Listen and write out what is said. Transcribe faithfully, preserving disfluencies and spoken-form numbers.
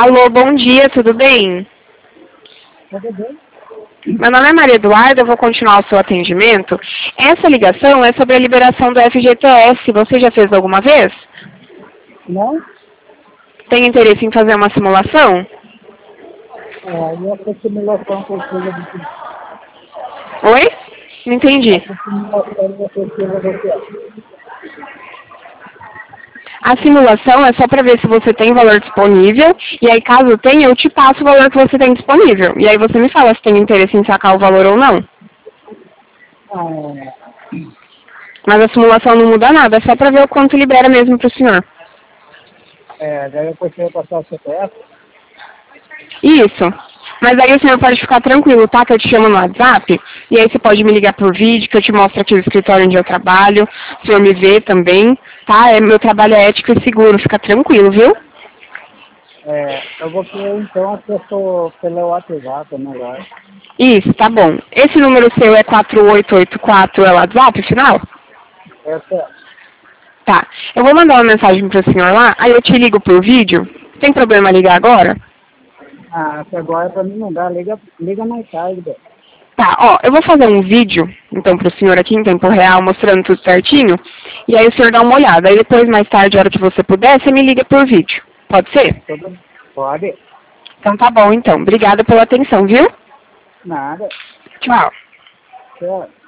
Alô, bom dia, tudo bem? Tudo bem? Meu nome é Maria Eduarda, eu vou continuar o seu atendimento. Essa ligação é sobre a liberação do F G T S. Você já fez alguma vez? Não? Tem interesse em fazer uma simulação? É, e essa simulação precisa de quê? Oi? Não entendi. Essa simulação você precisa de quê? A simulação é só para ver se você tem valor disponível, e aí caso tenha, eu te passo o valor que você tem disponível. E aí você me fala se tem interesse em sacar o valor ou não. Ah, Mas a simulação não muda nada, é só para ver o quanto libera mesmo para o senhor. é, daí eu preciso passar o C P F. Isso. Mas aí o senhor pode ficar tranquilo, tá? Que eu te chamo no WhatsApp, e aí você pode me ligar por vídeo, que eu te mostro aqui o escritório onde eu trabalho, o senhor me vê também, tá? É, meu trabalho é ético e seguro, fica tranquilo, viu? É, eu vou querer então acesso pelo WhatsApp, é melhor. Isso, tá bom. Esse número seu é quatro oito oito quatro, é o WhatsApp, final? Essa, Tá. Eu vou mandar uma mensagem pro senhor lá, aí eu te ligo por vídeo. Tem problema ligar agora? ah, essa agora pra mim não dá, liga, liga mais tarde. Velho. Tá, ó, eu vou fazer um vídeo, então, pro senhor aqui em tempo real, mostrando tudo certinho, e aí o senhor dá uma olhada. Aí depois, mais tarde, a hora que você puder, você me liga por vídeo. Pode ser? Tudo, pode? Então tá bom, então. Obrigada pela atenção, viu? Nada. Tchau. Tchau.